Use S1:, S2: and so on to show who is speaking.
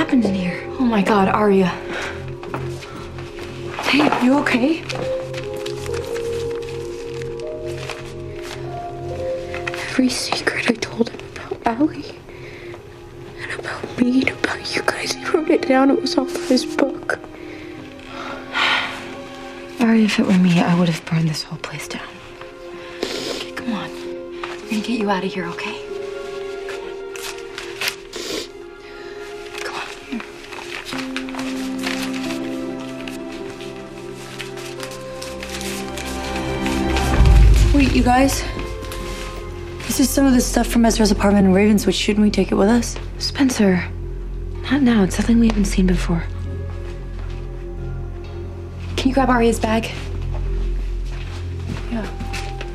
S1: happened in here?
S2: Oh my God, Aria.
S1: Hey, you okay? Every secret I told him about Allie and about me and about you guys, he wrote it down. It was all in his book.
S2: Aria, if it were me, I would have burned this whole place down. Okay, come on. We're gonna get you out of here, okay? Come on. Here.
S3: Wait, you guys? This is some of the stuff from Ezra's apartment in Ravenswood. Shouldn't we take it with us?
S2: Spencer, not now. It's something we haven't seen before. Can you grab Aria's bag?
S3: Yeah.